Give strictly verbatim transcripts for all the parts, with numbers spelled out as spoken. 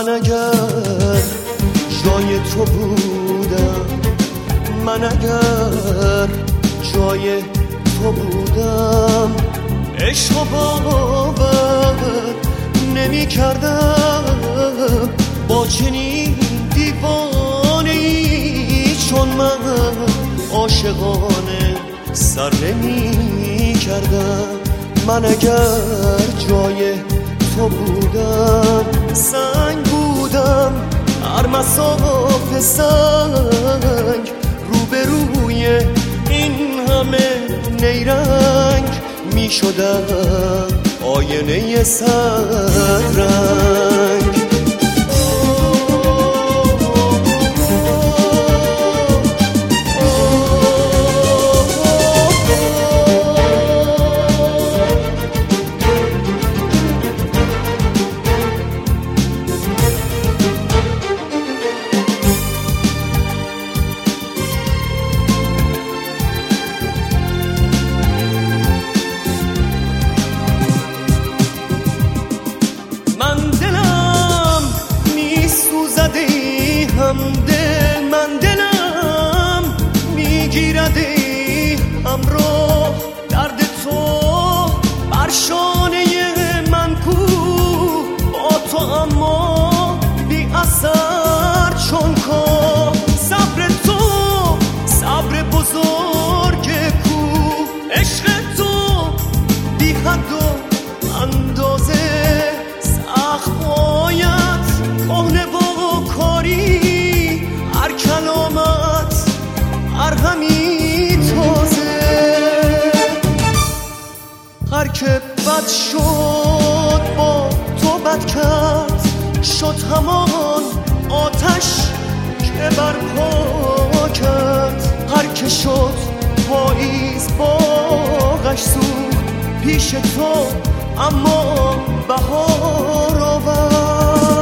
من اگر جای تو بودم، من اگر جای تو بودم، عشق و باور نمی کردم با چنین دیوانه‌ای چون من عاشقانه سر نمی کردم. من اگر جای تو بودم سنگ بودم، هر مسافه سنگ روبروی این همه نیرنگ می شدم آینه صد رنگ. دل من دلم میگیردی همراه درد تو بر شانه من کو با تو اما بی اثر چون کا. صبر تو صبر بزرگ کو، عشق تو بی حد و اندازه سخت باید کهنه و کاری، هر کلامت هر همی تازه. هر که بد شد با تو بد کرد، شد همان آتش که برپا کرد. هر که شد پاییز باغش سوخت پیش تو، اما بهار آورد.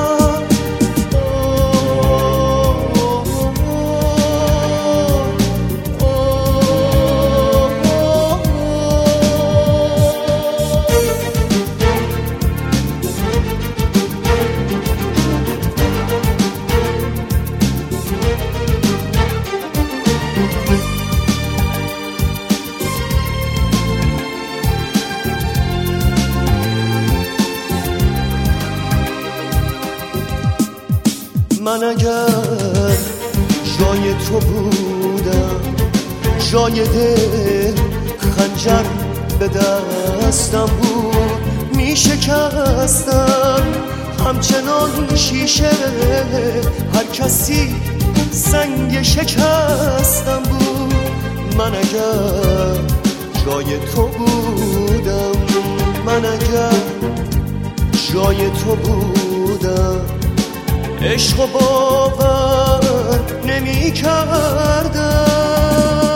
من اگر جای تو بودم، جای دل خنجر به دستم بود، می شکستم همچنان شیشه هر کسی سنگ شکستم بود. من اگر جای تو بودم، من اگر جای تو بودم، عشق و باور نمی کردم.